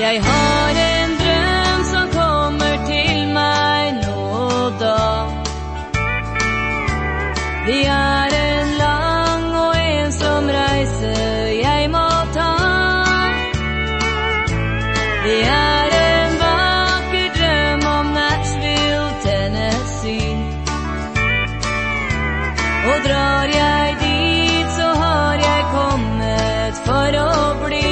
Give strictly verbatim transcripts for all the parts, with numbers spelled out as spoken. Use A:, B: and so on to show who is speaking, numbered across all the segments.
A: Jeg har en drøm som kommer til meg nå og da. Det er en lang og ensom reise jeg må ta. Det er en vakker drøm om Nashville, Tennessee. Og drar jeg dit, så har jeg kommet for å bli.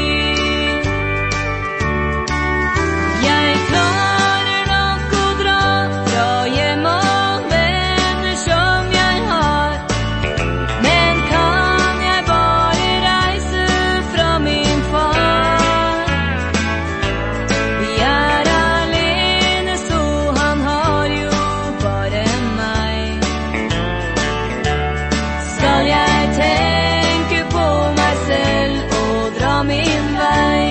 A: Jeg klarer nok å dra fra hjem og venner som jeg har. Men kan jeg bare reise fra min far? Vi er alene, så han har jo bare meg. Skal jeg tenke på meg selv og dra min vei?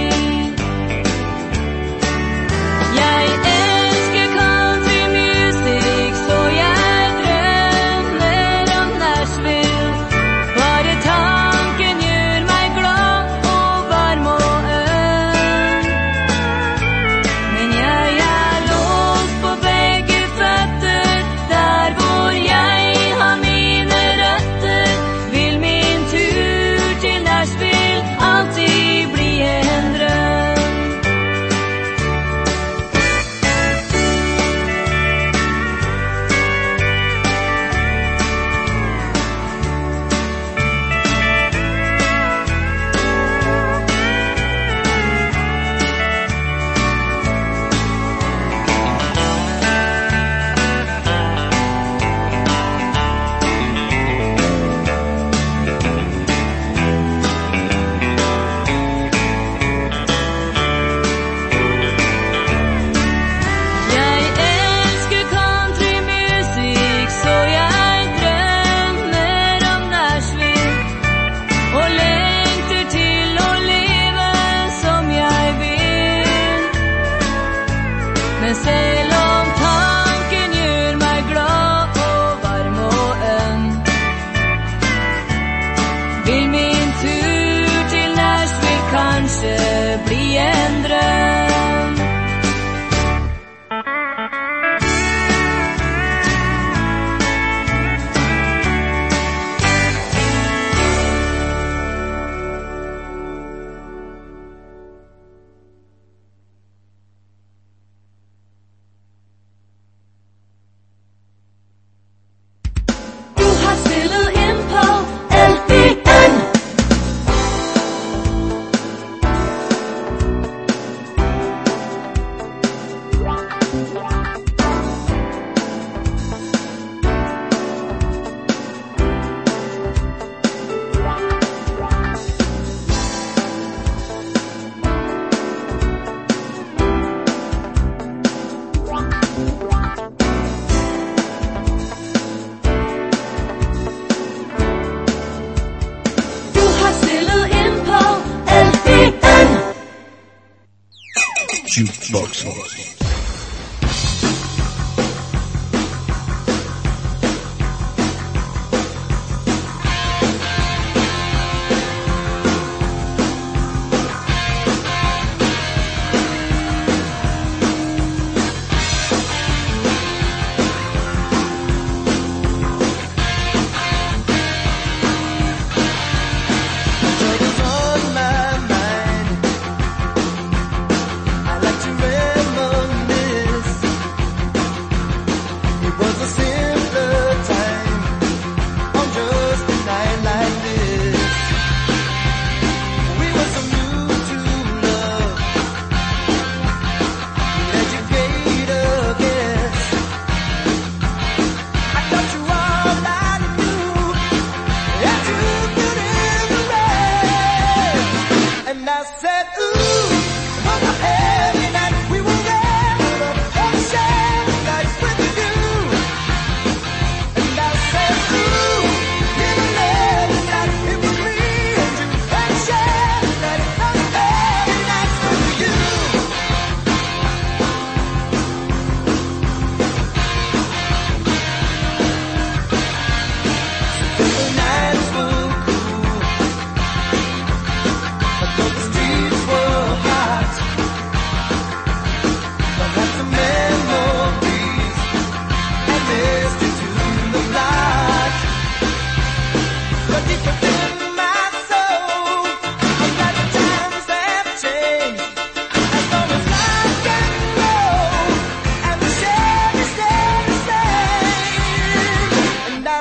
A: Jeg elsker country music, så jeg drømmer om Nashville. Bare tanken gjør meg glad og varm og øm. Men jeg er låst på begge føtter, der hvor jeg har mine røtter. Vil min tur til Nashville alltid bli en drøm. Jeg elsker country music, så jeg drømmer om Nashville. Og lengter til å leve som jeg vil. Men selv om tanken gjør meg glad og varm og øm, vil min tur til Nashville kanskje bli en drøm. Du har spillet inn på L P N. Du har spillet inn på L P N.
B: Jukebox.
C: Troubles on my mind. I like to reminisce.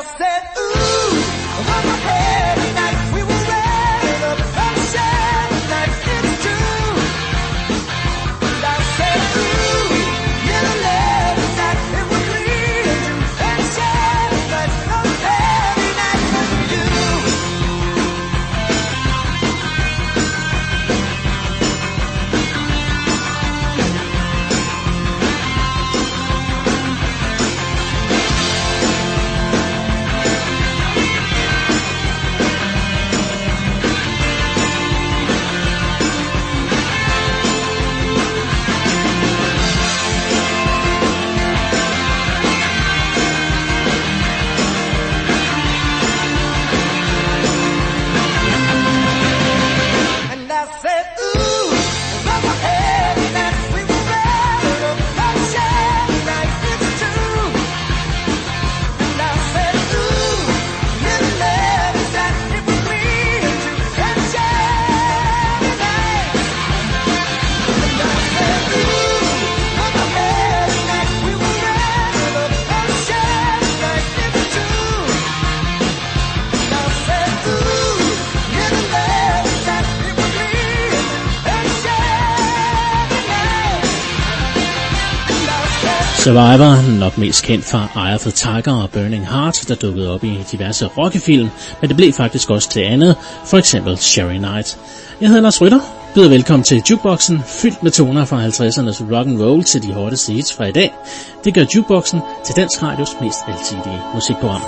B: Survivor, nok mest kendt fra Eye of the Tiger og Burning Heart, der dukkede op i diverse rockefilm, men det blev faktisk også til andet, for eksempel Sherry Night. Jeg hedder Lars Rytter, byder velkommen til Jukeboxen, fyldt med toner fra halvtredsernes rock and roll til de hotteste hits fra i dag. Det gør Jukeboxen til Dansk Radios mest alsidige musikprogram.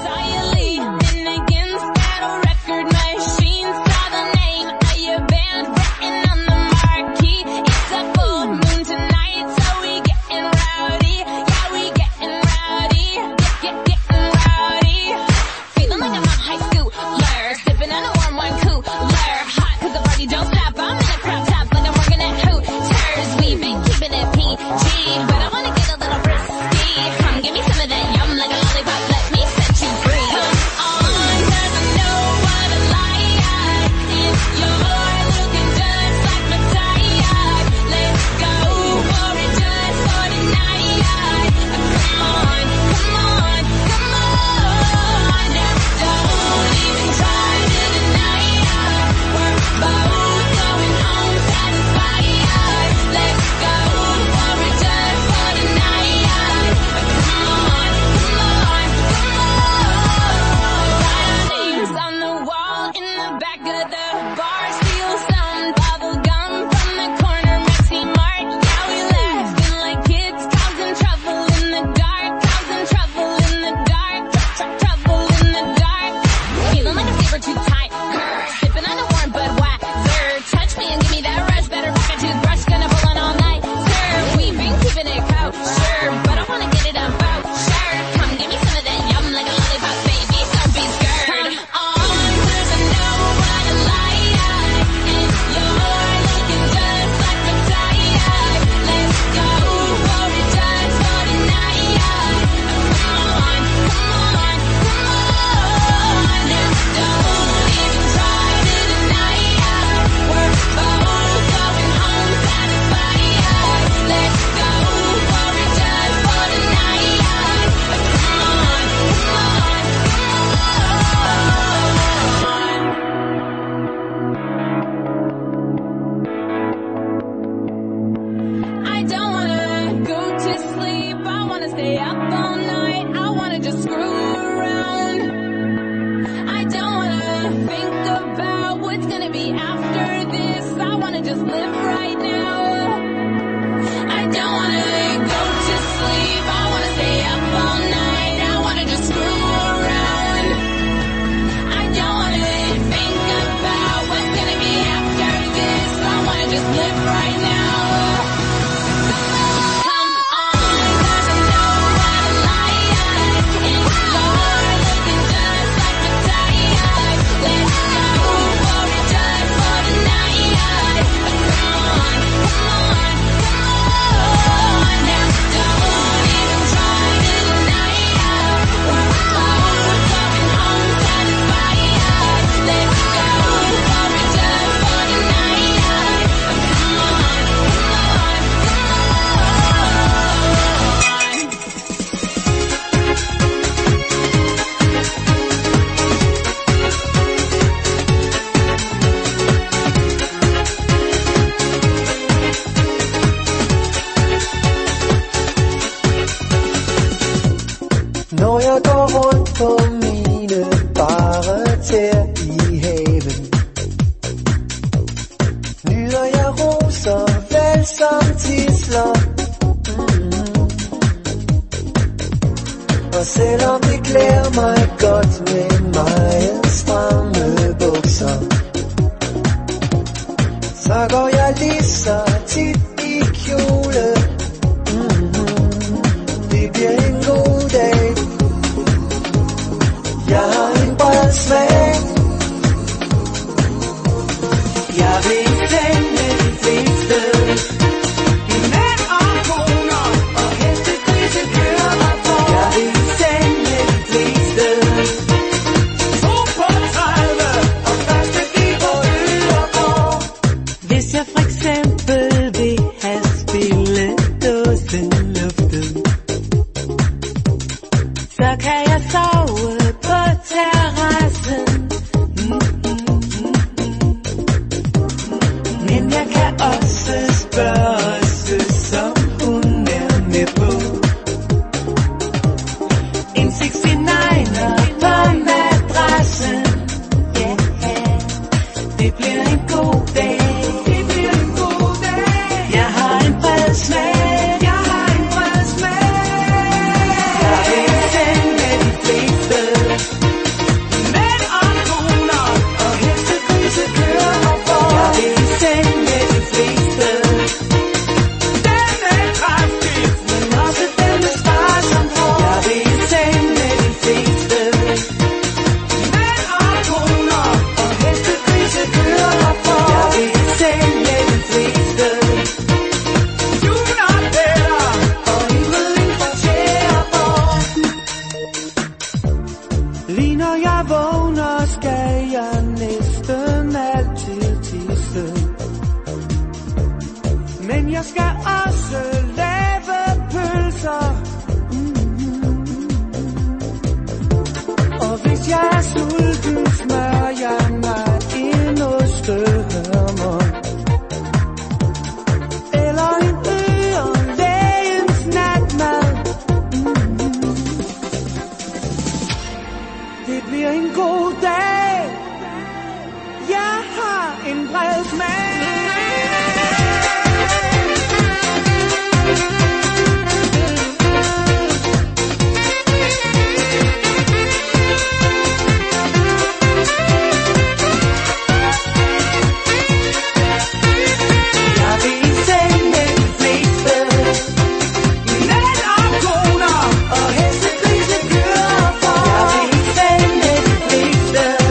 C: gidsler. Mm-hmm. Og selvom det klæder mig godt med meget stramme bukser, så går jeg lige så tit i kjole. Mm-hmm. Det bliver en god dag. Jeg har en bred smag. Jeg vil sende de fleste. Mænd og koner og hestegrise kører mig på. Jeg vil sende de fleste. To på tredive og første give på Øregård. Hvis jeg for eksempel vil have spilledåsen luftet, så kan jeg sove på terrassen. Men jeg kan også spørge søs, om hun er med på en seksti-niner på madrassen. Ja, yeah. Det bliver en god dag. Det bliver en god dag. Jeg har en bred smag. Jeg har en bred smag. Jeg vil sende de fleste. Mænd og koner og hestegrise kører mig på. Jeg vil sende de fleste. Den er kraftig, men også den er sparsom på. Jeg vil sende de fleste. Mænd og koner og hestegrise kører mig på. Jeg vil sende de fleste. Juna Peter og Ingrid fra Tjæreborg. Lige når jeg vågner, skal jeg næsten altid tisse. Men jeg skal også lave pølser. Mm-hmm. Og hvis jeg er sulten, smører jeg mig en ostehørmer. Eller en ørelægens natmad. Mm-hmm. Det bliver en god dag. Jeg har en bred smag. Jeg vil sende de fleste. Mænd og koner og hestegrise kører for. Jeg vil sende de fleste.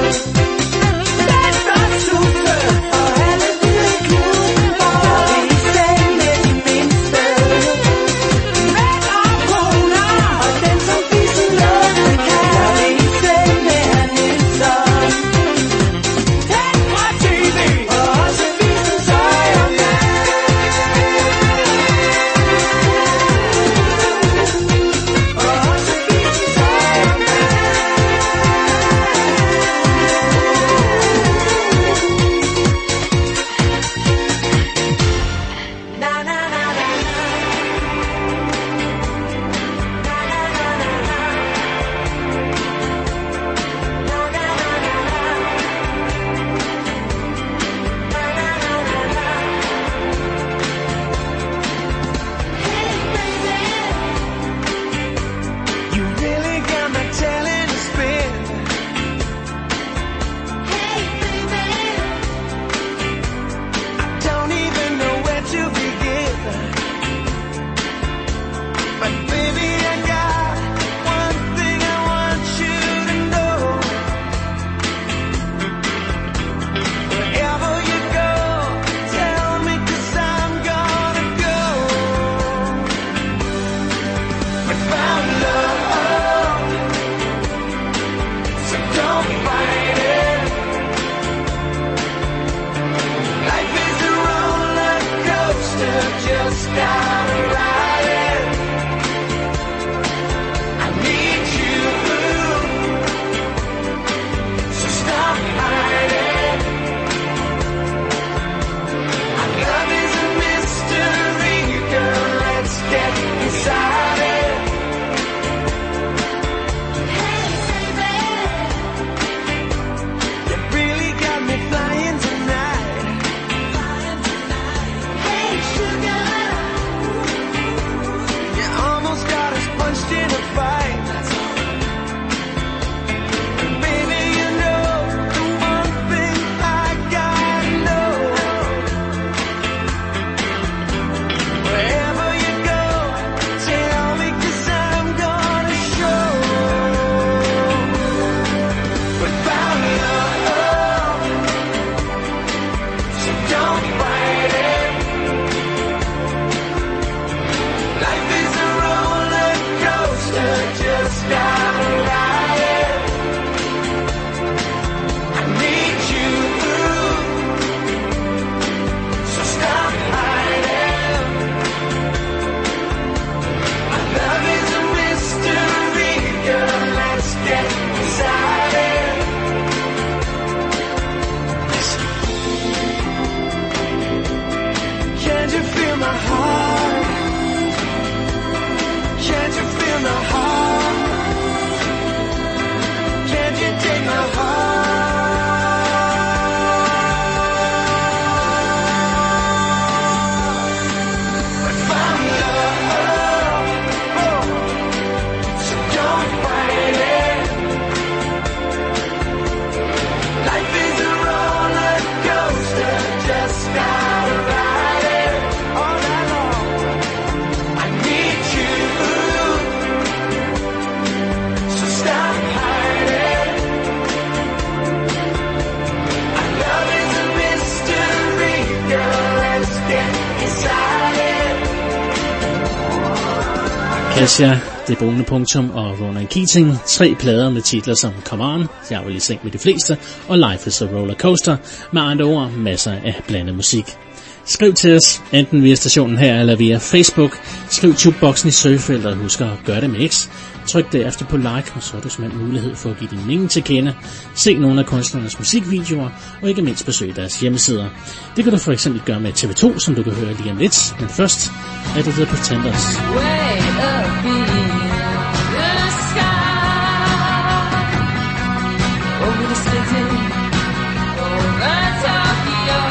B: Kesha, Det Brune Punktum og Ronan Keating. Tre plader med titler som Come On, Jeg vil i seng med de fleste, og Life is a Roller Coaster. Med andre ord, masser af blandet musik. Skriv til os, enten via stationen her eller via Facebook. Skriv Jukeboxen i søgefeltet og husk at gøre det med X. Tryk derefter på like, og så har du simpelthen mulighed for at give din mening til kende. Se nogle af kunstnernes musikvideoer, og ikke mindst besøg deres hjemmesider. Det kan du for eksempel gøre med T V to, som du kan høre lige om lidt. Men først er det The Pretenders.
A: Way up in the sky, over the city, over Tokyo,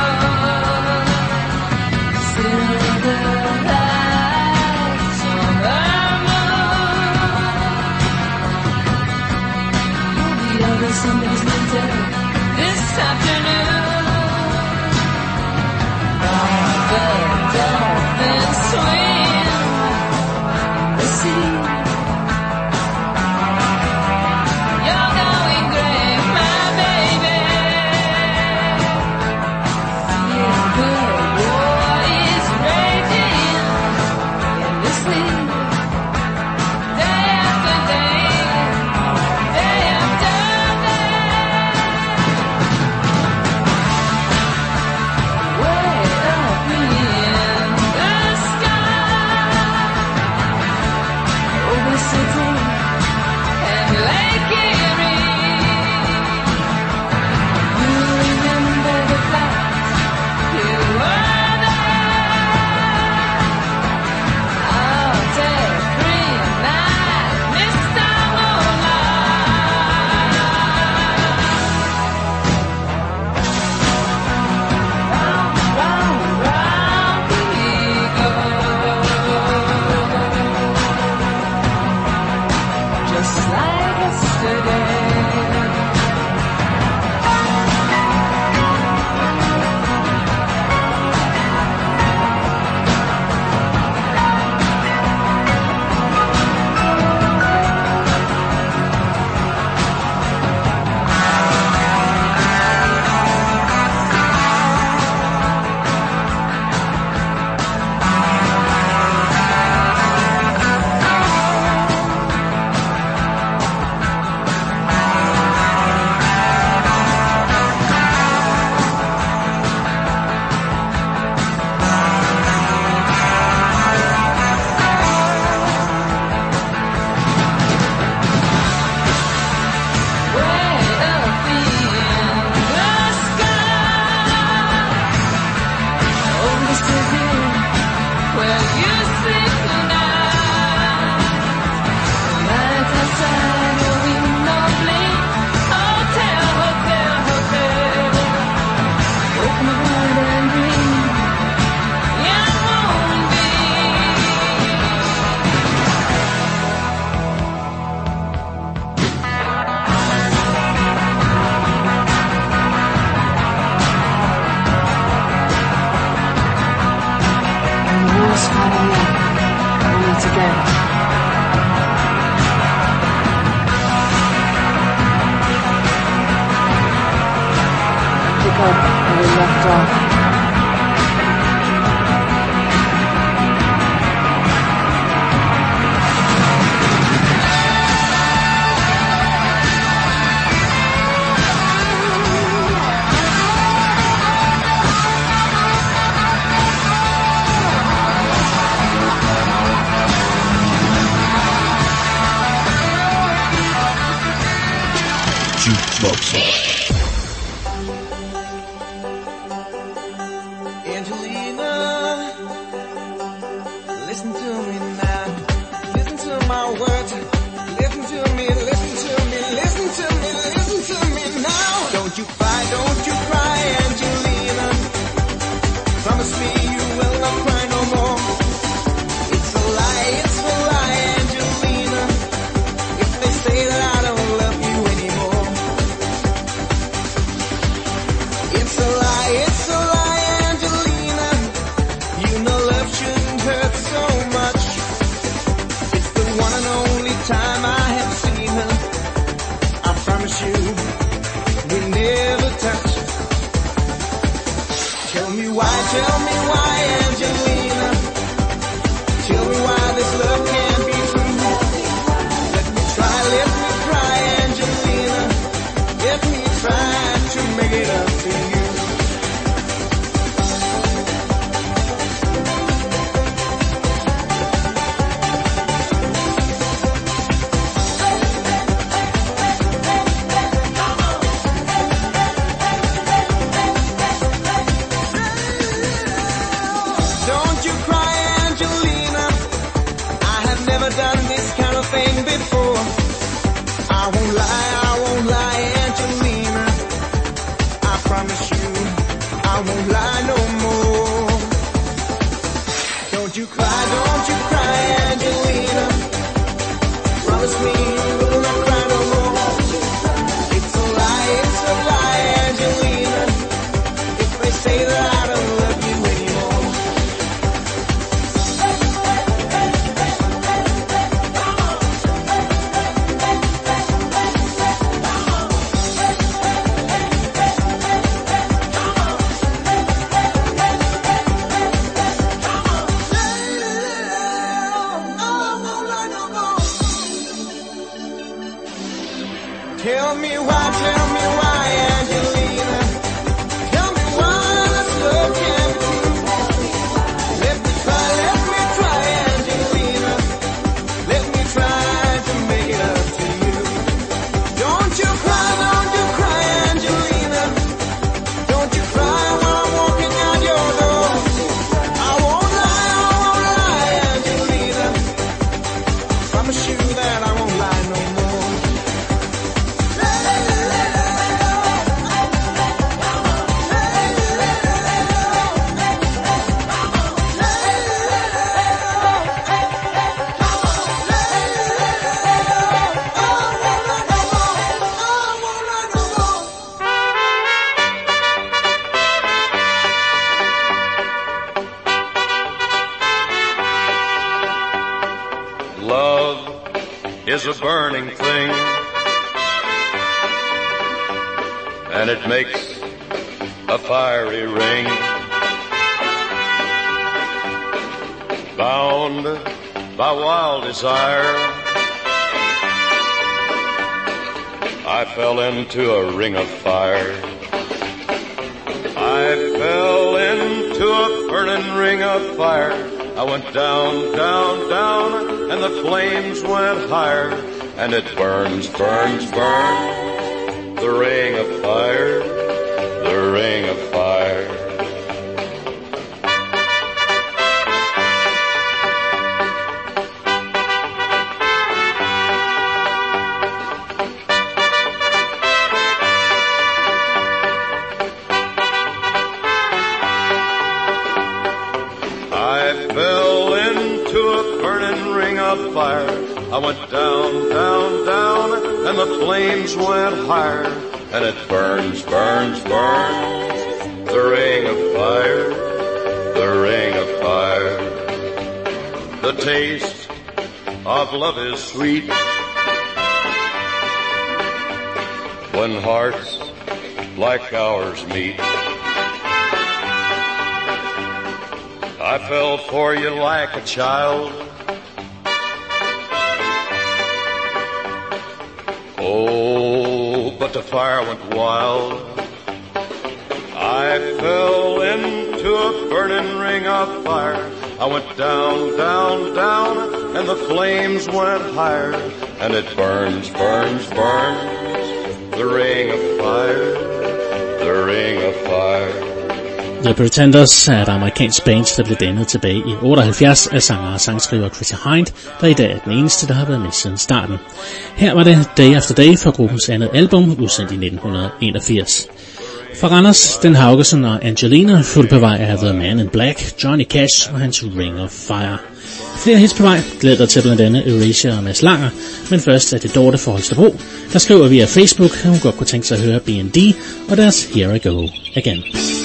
A: silver lights on the moon. You'll be over somebody's winter this afternoon. The dolphins swim the sea. You're going great, my baby. Feel good, war is raging in the sea. Day after day, day after day. Way up in the sky, over the city and Lake Erie. You remember the flight, you were there. I'll take green night, Mister Moonlight. Round, round, round we go, just like yesterday. Way up in the sky, over the city where you sleep tonight. Lights outside your window blink. Hotel, hotel, hotel. Open the heart and dream. Young moonbeam.
D: And the war's finally up, only to go. Pick up where we left off.
C: Angelina, listen to me now. Listen to my words. Listen to me, listen to me, listen to me, listen to me now. Don't you cry, don't you cry, Angelina. Promise me you will not cry no more. It's a lie, it's a lie, Angelina. If they say that I don't love you anymore. It's a lie, it's a lie, Angelina. You know love shouldn't hurt so much. It's the one and only time I have seen her. I promise you, we never touch. Tell me why, tell me why, Angelina. Tell me why this love can't be true.
E: Tell me why, tell me why, Angelina. Tell me why this love can't be true. Let me try, let me try, Angelina. Let me try to make it up to you. Don't you cry, don't you cry, Angelina. Don't you cry while I'm walking out your door. I won't lie, I won't lie, Angelina. Promise you that I won't lie no more.
F: Love is a burning thing, and it makes a fiery ring. Bound by wild desire, I fell into a ring of fire. I fell into a burning ring of fire. I went down, down, down, and the flames went higher, and it burns, burns, burns, the ring of fire, the ring of fire. Fire. I went down, down, down, and the flames went higher, and it burns, burns, burns, the ring of fire, the ring of fire. The taste of love is sweet when hearts like ours meet. I fell for you like a child. Oh, but the fire went wild. I fell into a burning ring of fire. I went down, down, down, and the flames went higher, and it burns, burns, burns, the ring of fire, the ring of fire.
B: The Pretenders er et amerikansk band, der blev dannet tilbage i otteoghalvfjerds af sanger og sangskriver Chrissy Hind, der i dag er den eneste, der har været med siden starten. Her var det Day After Day fra gruppens andet album, udsendt i nitten enogfirs. For Randers, Den Haugersen og Angelina fulgte på vej af The Man in Black, Johnny Cash og hans Ring of Fire. Flere hits på vej, glæder dig til blandt andet Erasure og Mads Langer, men først er det Dorte fra Holstebro, der skriver via Facebook, at hun godt kunne tænke sig at høre B and D og deres Here I Go Again.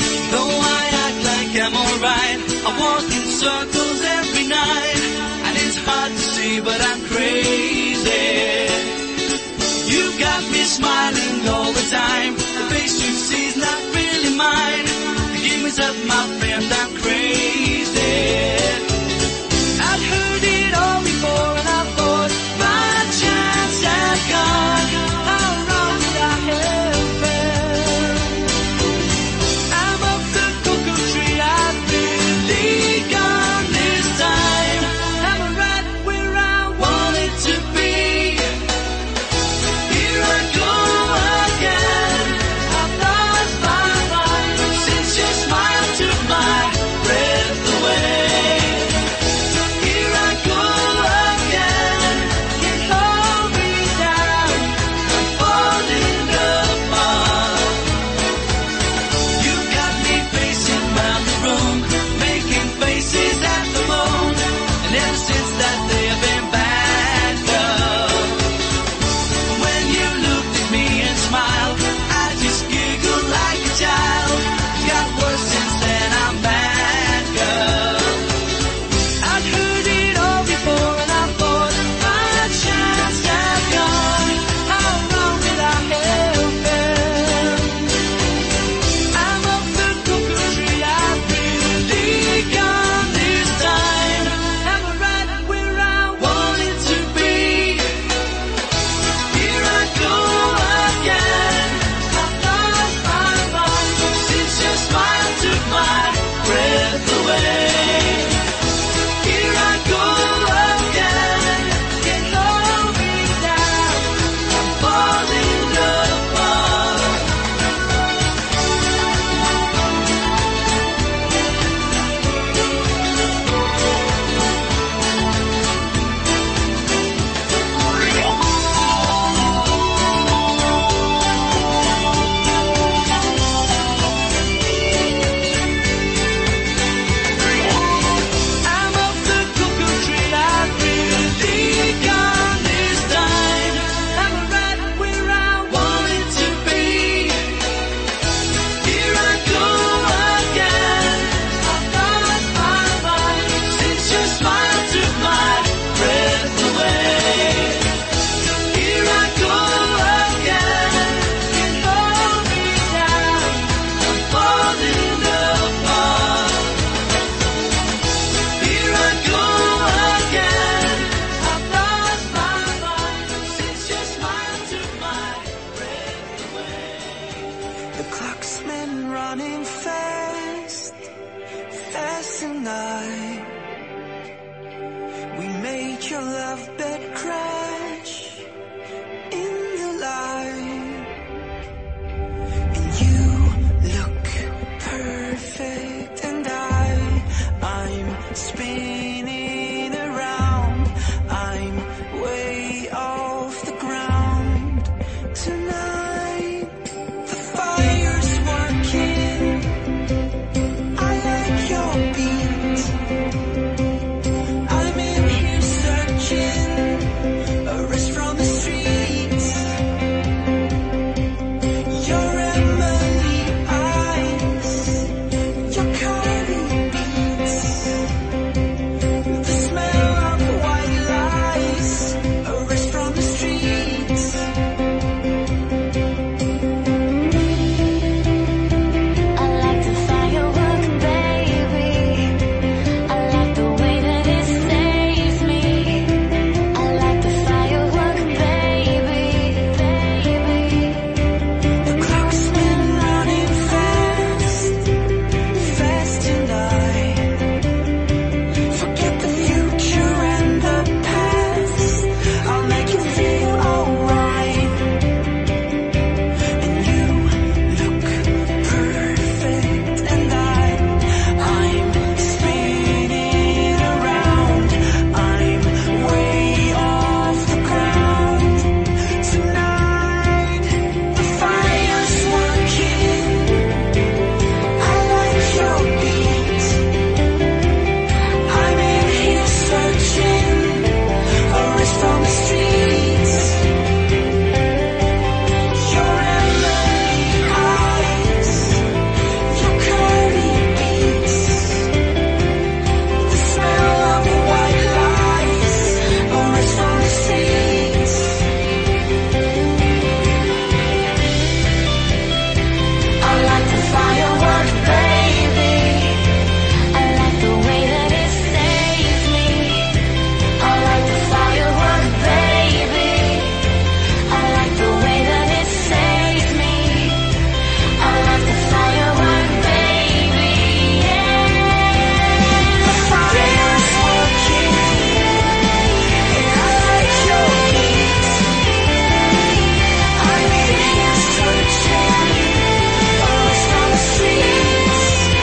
C: I'm alright. I walk in circles every night, and it's hard to see, but I'm crazy. You got me smiling all the time. The face you see is not really mine. Give me up, my friend, I'm crazy. I'd heard it all before, and I thought my chance had gone. How wrong would I have been? I'm up the cocoa tree. I've really gone this time. Am I right where I wanted to be? Here I go again. I've lost my mind since your smile took my breath away. running fast, fast tonight. We made your love bed crash in the light, and you look perfect, and I, I'm spinning around. I'm way off the ground tonight. The fire's working. I like your beat. I'm in here searching a rest from the streets. Your Emily eyes, your curly beats, the smell of white lies, a rest from the streets.
A: I like the firework, baby. I like the way that it saves me. I like the firework, baby, baby.
C: The clock's been running fast, fast tonight. Forget the future and the past. I'll make you feel alright. And you look perfect, and I, I'm spinning around. I'm way off the ground tonight. The fire's working. I like your beat. I'm in here searching a rest from the streets. Your Emily eyes, your curly beats, the smell of white lies, a rest from the streets.
A: I like the firework, baby. I like the way that it saves me. I like the firework, baby. I like the way that it saves me. I like the firework, baby. Yeah.
C: The fire's working, and I like your beat. I'm in here searching a rest from the streets.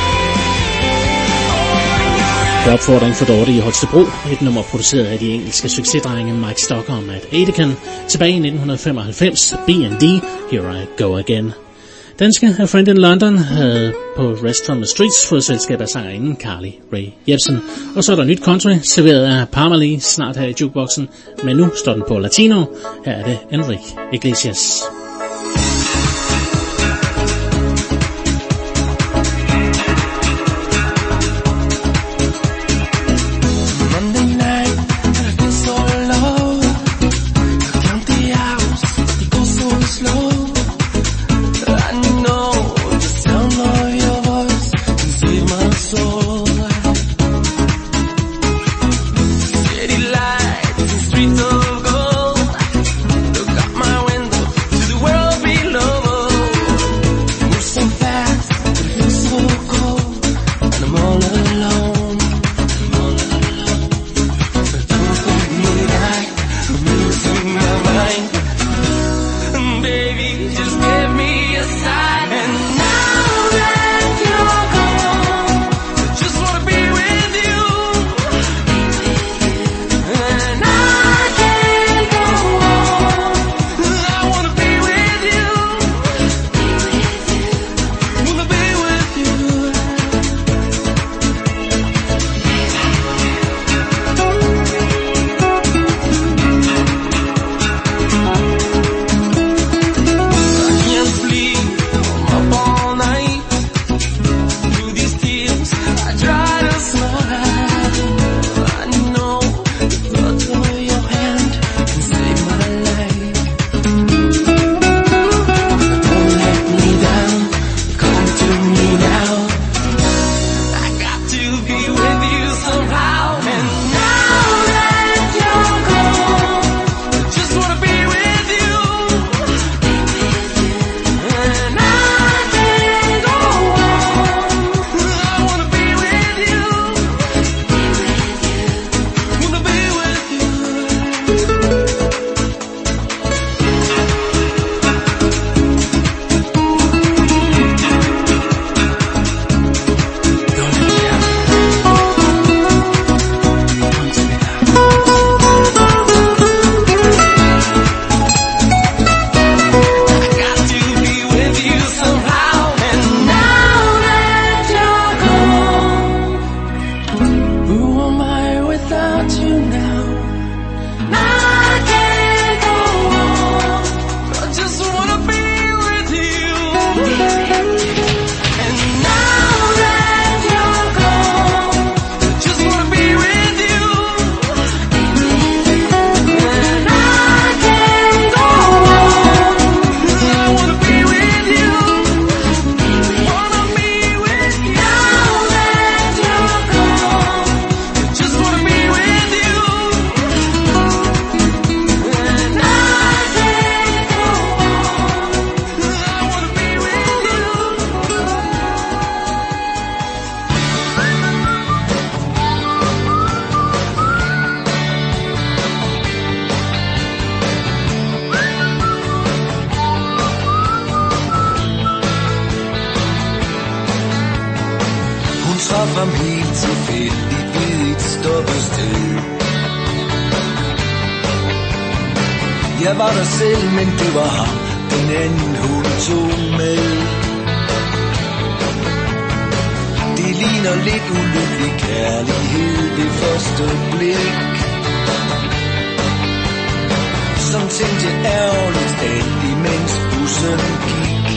B: På opfordring for Dorte i Holstebro, et nummer produceret af de engelske succesdrenge Mike Stocker og Matt Aitken, tilbage i nitten femoghalvfems, B and D, Here I Go Again. Danske A Friend in London havde på Rest from the Streets fået selskab af sangerinden Carly Rae Jepsen. Og så er der nyt country, serveret af Parmalee, snart her i jukeboxen, men nu står den på latino. Her er det Enrique Iglesias.
C: Monday night, and I feel so low. I count the hours, they go so slow. I know the sound of your voice can save my soul. City lights and streets of gold. Look out my window to the world below. Move so fast, but it feels so cold, and I'm all alone. I'm all alone. But don't hold me back, I'm losing my mind. Baby, just give me a sign. And now that you're gone, I just wanna be with you. And I can't go on. I wanna be with you. Wanna be with you. I
G: ham helt tilfældigt ved et stoppested. Jeg var der selv, men det var ham, den anden hun tog med. Det ligner lidt ulykkelig kærlighed ved første blik. Som tænkte ærgerligt stadig, mens bussen gik.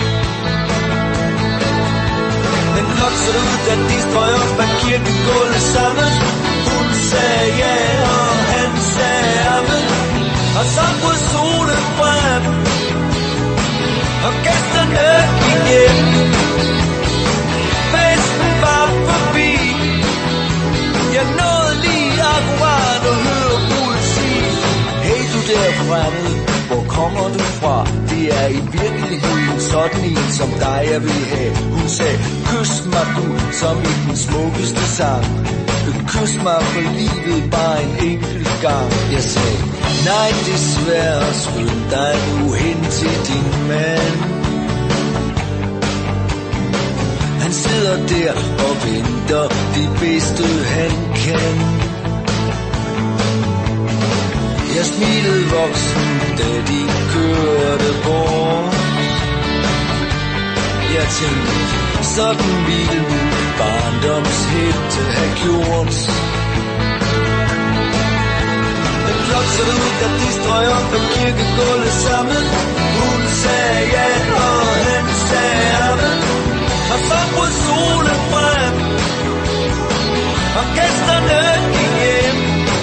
G: Men blot så det ud, da de strøg op ad kirkegulvet sammen. Hun sagde ja, og han sagde amen. Og så brød solen frem, og gæsterne gik hjem. Festen var forbi. Jeg nåede lige akkurat at høre Bull sige: hey du der fremmed, hvor kommer du fra? Det er i virkeligheden sådan en som dig jeg vil have. Hun sagde, kys mig du, som i den smukkeste sang. Kys mig for livet bare en enkelt gang. Jeg sagde, nej desværre, skynd dig nu hen til din mand. Han sidder der og venter det bedste han kan. Jeg smilede voksen, da de kørte bort. Jeg tænkte, sådan ville min barndomshætte have gjort. Men flot så det ud, da de strøg op ad kirkegulvet sammen. Hun sagde ja, og han sagde amen. Og så brød solen frem, og gæsterne gik hjem.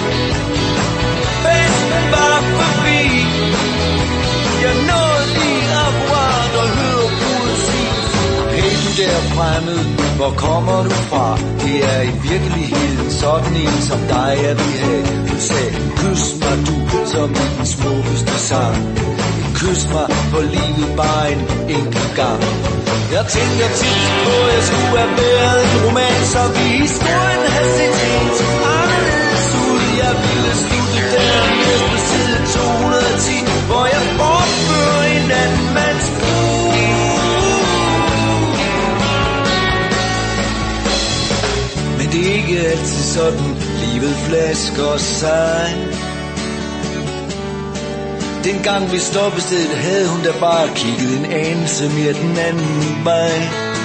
G: Festen var forbi. Jeg nåede lige akkurat at høre Bull sige: hey du der fremmed, hvor kommer du fra? Det er i virkeligheden sådan en som dig jeg vil have. Hun sagde, kys mig du, som i den smukkeste sang. Kys mig for livet bare en enkelt gang. Jeg tænker tit på, at jeg skulle have været en roman, så vi historien havde set helt anderledes ud. Jeg ville slutte der næste side to hundrede og ti, hvor jeg bortfører en anden mands brug. Men det er ikke altid sådan, livet flasker sig. Dengang vi stoppestedet havde hun da bare kigget en anelse mere den anden vej.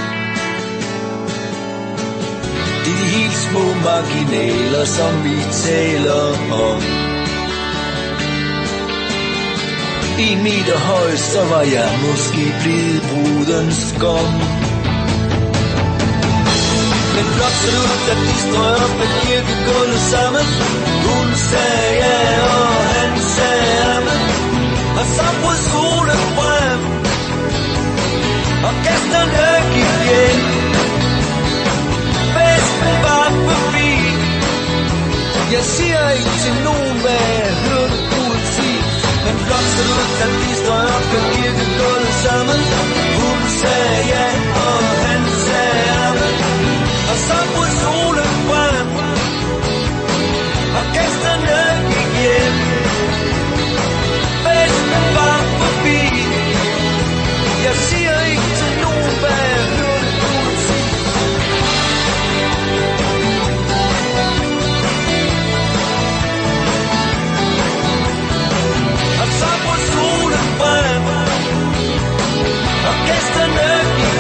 G: Det er de helt små marginaler, som vi taler om. En meter høj, så var jeg måske blevet brudens gom. Men flot så det ud, da de strøg op ad kirkegulvet sammen. Hun sagde ja, og han sagde amen. Og så brød solen frem, og gæsterne gik hjem. Festen var forbi. Jeg siger ikke til nogen, hvad jeg hørte Bull sige. Men flot så det ud, da de strøg op ad kirkegulvet sammen. Hun sagde ja, og han sagde amen. Og så brød solen frem, og gæsterne gik hjem. Festen var forbi. Jeg siger ikke til nogen, hvad jeg hørte Bull sige. Og så brød solen frem, og gæsterne gik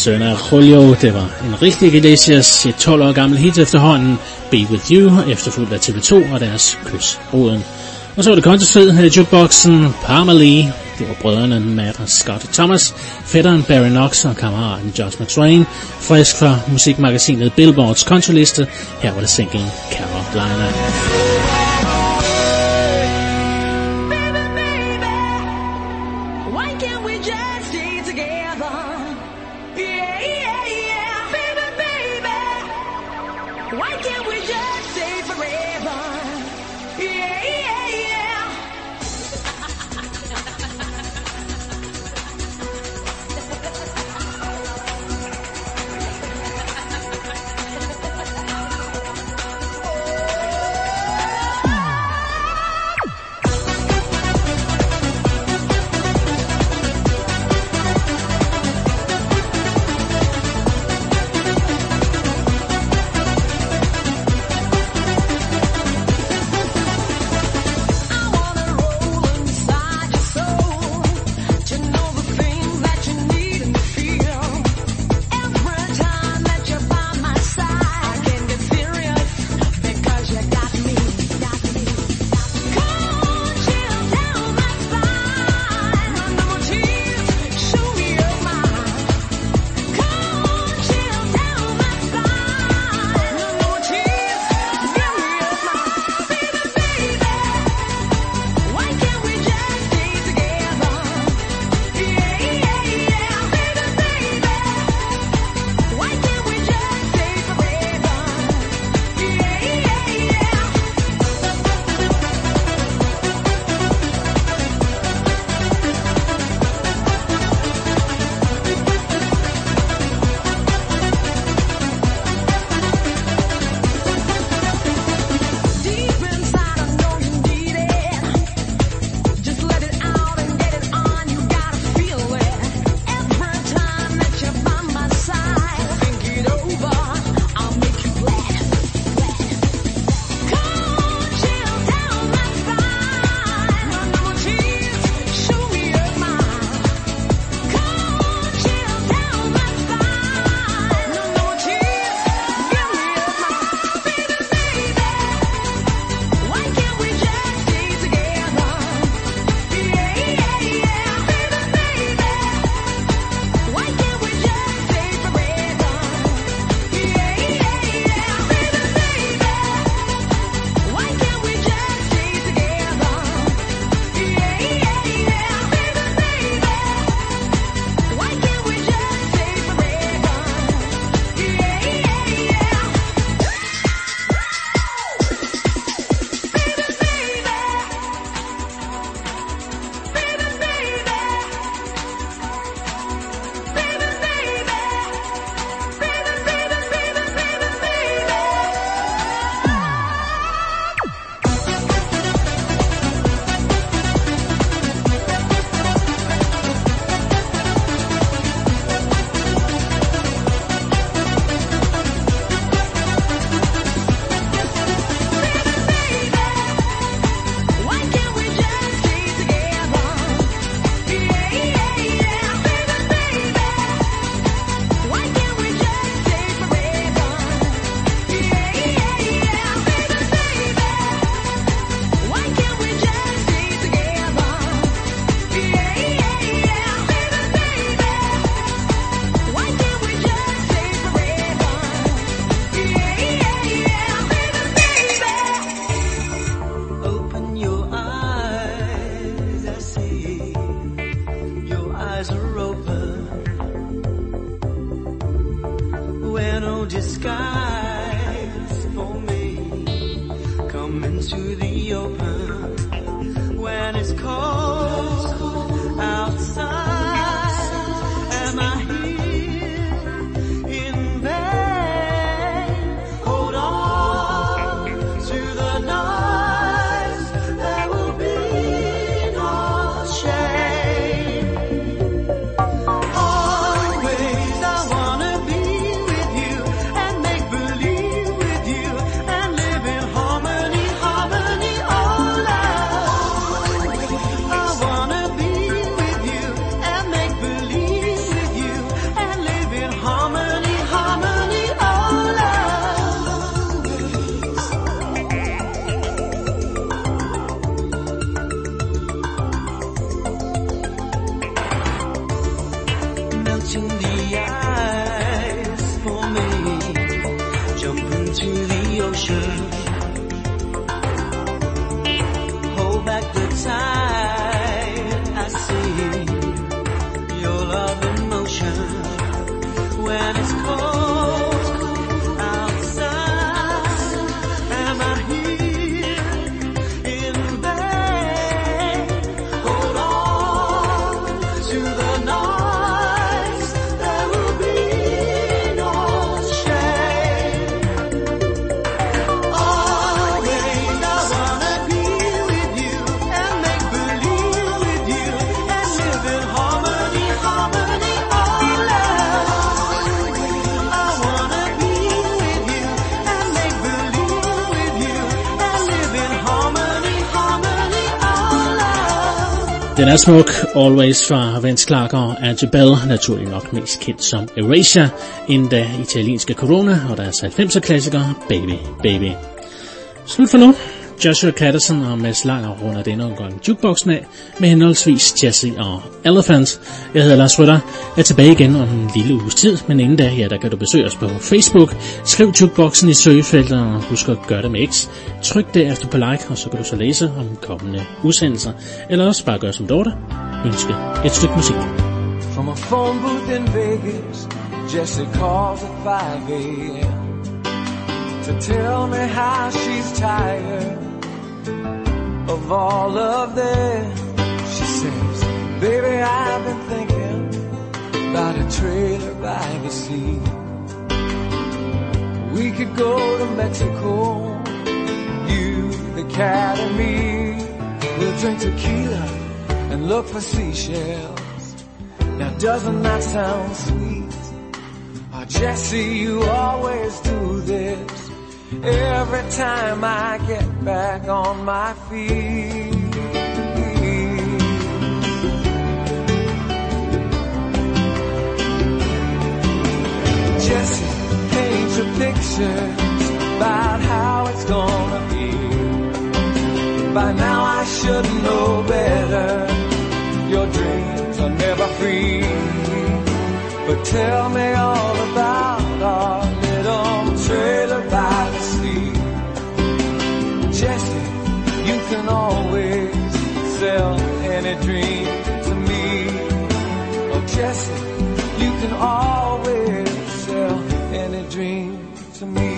B: søn af Julio. Det var en rigtig Iglesias, et tolv år gammel hit efterhånden, Be With You, efterfulgt af T V to og deres Kys Roden. Og så var det countryfed her i jukeboxen, Parmalee. Det var brødrene Matt og Scott Thomas, fætteren Barry Knox og kammeraten Josh McTrain, frisk fra musikmagasinet Billboards countryliste. Her var det singlen Carolina.
E: Harmony, harmony,
C: the ocean. Hold back the tide. I see your love in motion. When it's cold outside, am I here in vain? Hold on to the nights, there will be no shame. Always I wanna be with you and make believe with you and live in harmony, harmony, all love. I wanna be with you and make believe with you and live in harmony, harmony, all love.
B: Den er smuk, Always fra Vince Clarke og Angie Bell, naturligt nok mest kendt som Erasure, inden da italienske Corona og deres halvfemser klassikere Baby, Baby. Slut for nu. Joshua Catterson og Mads Langer runder denne omgang jukeboxen af med henholdsvis Jesse og Elephant. Jeg hedder Lars Rytter, er tilbage igen om en lille uges tid, men inden da, ja, der kan du besøge os på Facebook. Skriv jukeboxen i søgefeltet og husk at gøre det med X. Tryk derefter på like, og så kan du så læse om kommende udsendelser. Eller også bare gøre som Dorte. Ønske et stykke musik.
G: From a phone booth in Vegas, Jessie calls at five a.m. to tell me how she's tired of all of this. She says, baby, I've been thinking about a trailer by the sea. We could go to Mexico, you, the cat and me. We'll drink tequila and look for seashells. Now doesn't that sound sweet? Oh, Jessie, you always do this every time I get back on my feet. Jessie paints her pictures about how it's gonna be. By now I should know better. Your dreams are never free. But tell me all about our little trailer by the sea. Jessie, you can always sell any dream to me. Oh, Jessie, you can always sell any dream to me.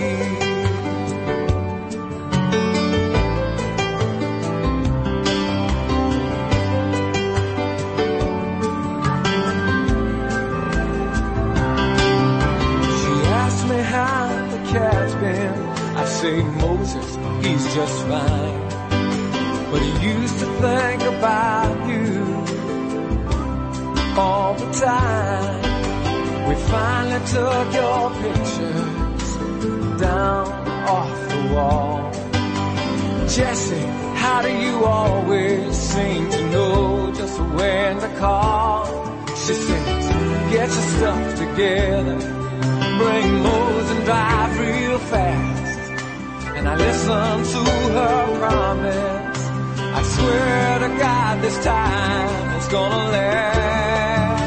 G: How the cat's been, I say Moses, he's just fine. But he used to think about you all the time. We finally took your pictures down off the wall. Jessie, how do you always seem to know just when to call? She says, get your stuff together, bring Mose and drive real fast. And I listen to her promise. I swear to God this time it's gonna last.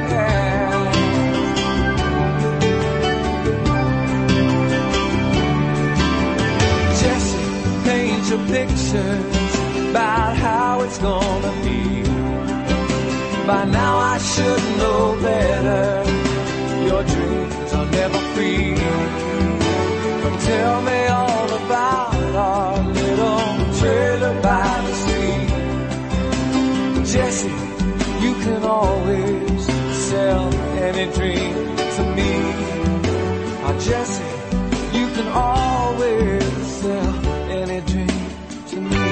G: Jessie, paint your pictures about how it's gonna be. By now I should know better. Your dreams are never free. Come tell me all about our little trailer by the sea. Jessie, you can always sell any dream to me. Oh, Jessie, you can always sell any dream to me.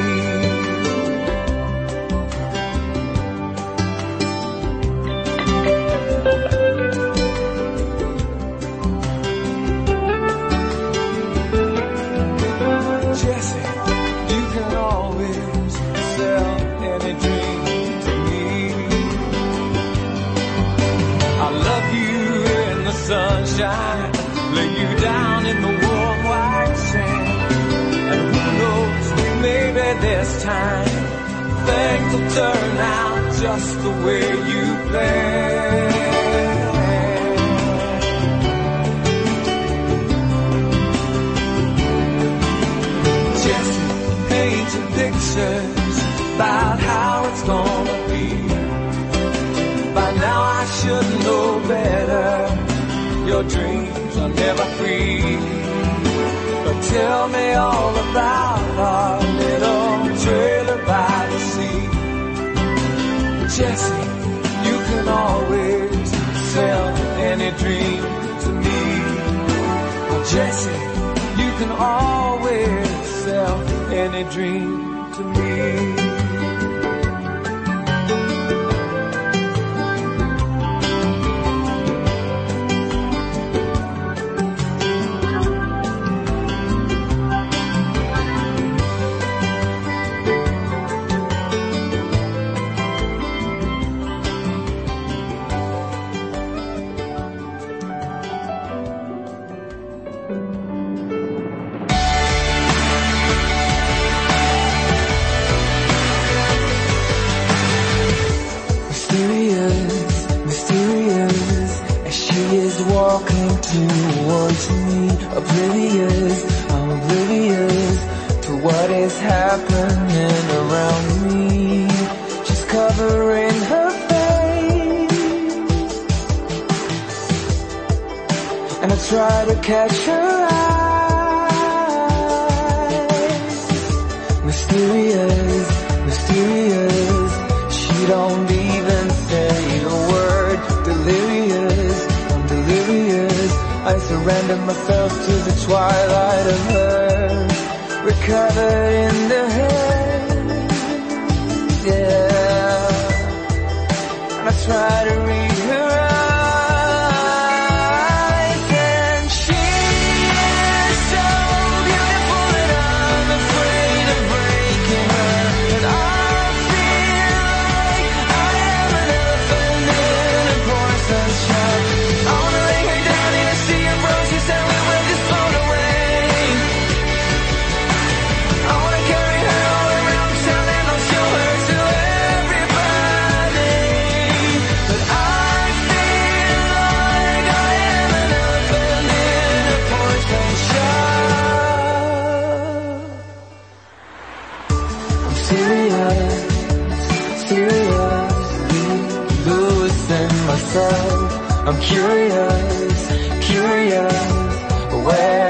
G: Jessie, you can always sell any dream to me. I love you in the sunshine, lay you down in the warm white sand. And who knows, maybe this time things will turn out just the way you planned. painting pictures about how it's gonna be. By now I should know better. Your dreams are never free. But tell me all about our little trailer by the sea. Jesse, you can always sell any dream to me. Jesse, you can always sell any dream to me.
C: Towards me, oblivious, I'm oblivious to what is happening around me. She's covering her face, and I try to catch her eyes. Mysterious, mysterious, she don't even say a word. Delirious, I'm delirious, I surrender myself to the twilight of her. We're covered in the head, yeah. And I try to read her eyes, and she is so beautiful that I'm afraid of breaking her. And I feel like I am an elephant in a porcelain shell. I wanna lay her down in a sea of roses and we will just float away. I wanna carry her all around town and I'll show her to everybody. But I feel like I am an elephant in a porcelain shell. I'm serious, seriously losing myself. I'm curious, curious, where